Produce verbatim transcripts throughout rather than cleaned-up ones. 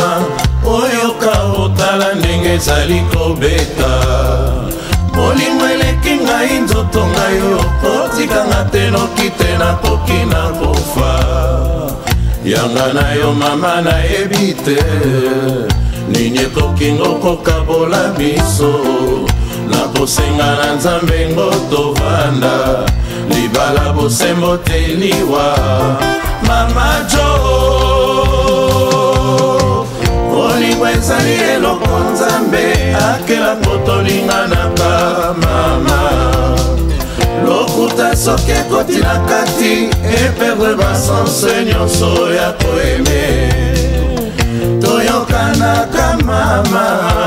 motema oyoka otala ndenge ezali kobeta bolingo eleki ngai nzoto ngai okotikanga te noki te nakoki na kofa yanga na yo mama nayebi te nini ekokingo kokabola biso nakosenga na nzambe ngo tovanda libala bosembo te liwa mama jo bolingo ezali eloko nzambe akela kotolinganaka mama lokuta soki ekoti na kati eperdre basanse nyonso ya koeme toyokanaka mama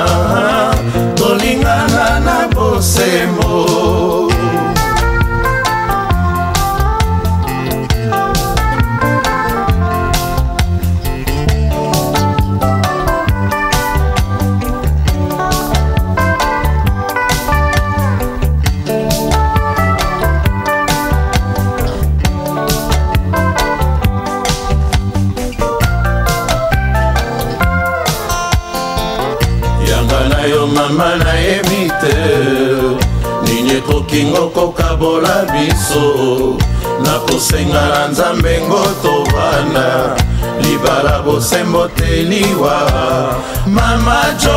tolingana na bosembo mama nayebi te nini ekokingo kokabola biso nakosenga na nzambe ngo tovanda libala bosembo te liwa mama jo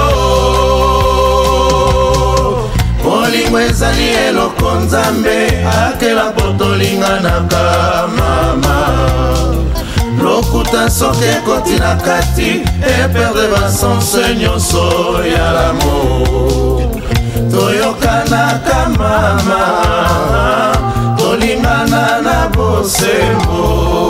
bolingo ezali eloko nzambe akela po tolinganaka mama lokuta soki ekoti na kati eperdre basanse nyonso ya lamo toyokanaka mama tolingana na bosembo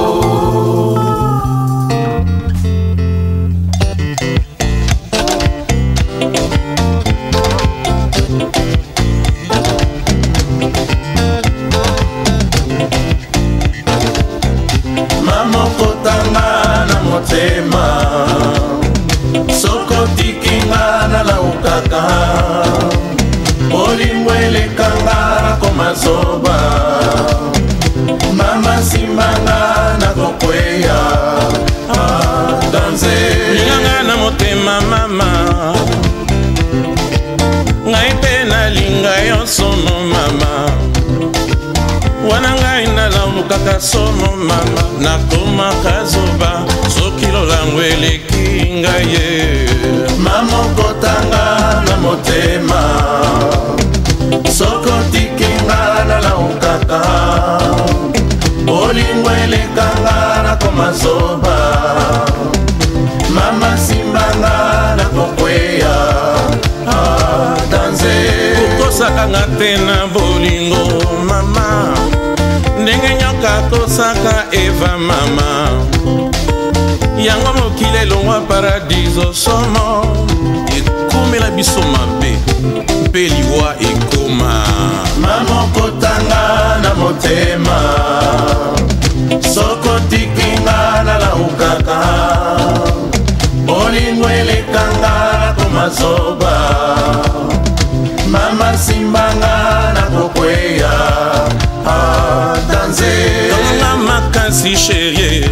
motema soko tikinga na laukaka bolingo elekanga na komazoba mama simanga na kokweya danse linganga na motema mama ngai pe nalinga yo sono mama wana ngai nalaukaka sono mama nakomaka zoba soki lolango eleki ngai ye mama okotanga na motema soko tikinga nalaukaka bolingo elekanga na komazoba mama simbanga na kokweya danse okosakanga te na bolingo mama ndenge nyoka kosaka eva mama yango mokili elongwa paradiso somo ekomela biso mabe mpe liwa ekoma mama okotanga na motema soko tikinga nalaukaka bolingo elekanga na komazoba mama simbanga na kokweya danse tonga makasi sherie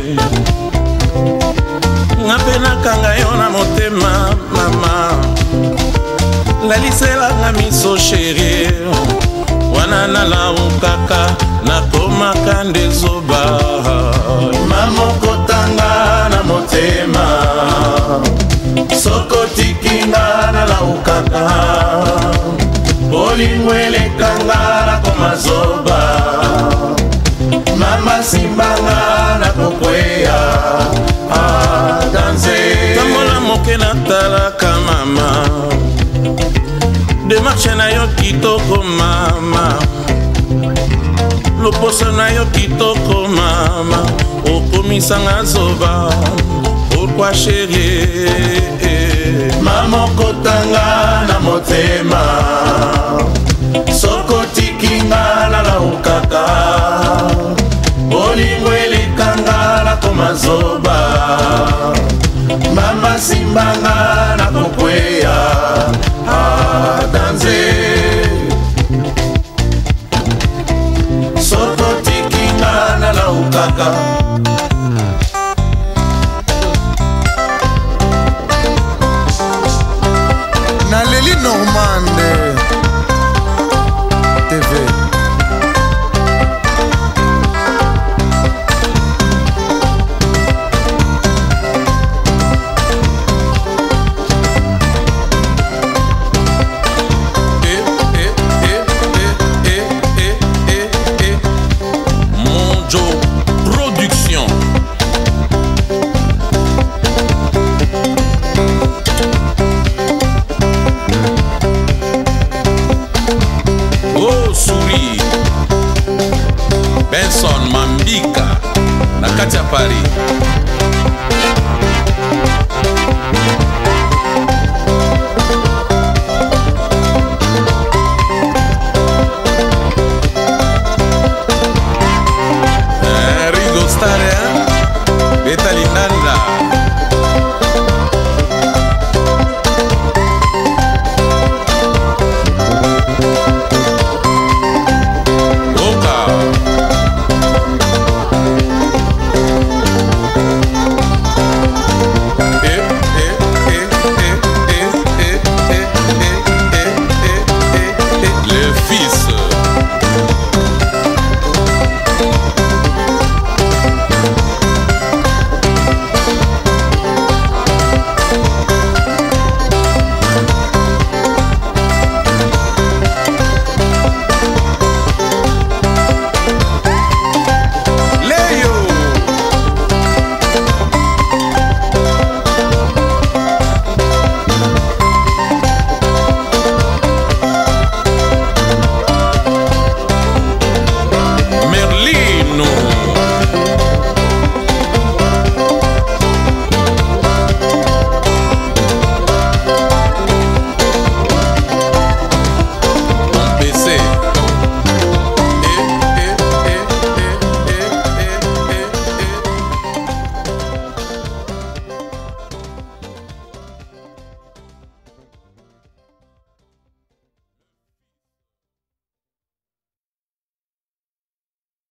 ngapenakanga yo na motema mama laliselanga miso sherie wana nalaukaka nakomaka ndezoba mama okotanga na motema soko tikinga nalaukaka bolingo elekanga na komazoba mama simbanga na kokweya danse tambola moke natalaka mama demarshe na yo kitoko mama loposo na yo kitoko mama okomisanga zoba pourquoi chérie mama okotanga na motema soko tikinga nalaukaka bolingo elekanga na komazoba mama simbanga na kokweya danse soko tikinga nalaukaka Umande T V. Benson Mambika na kati ya Paris.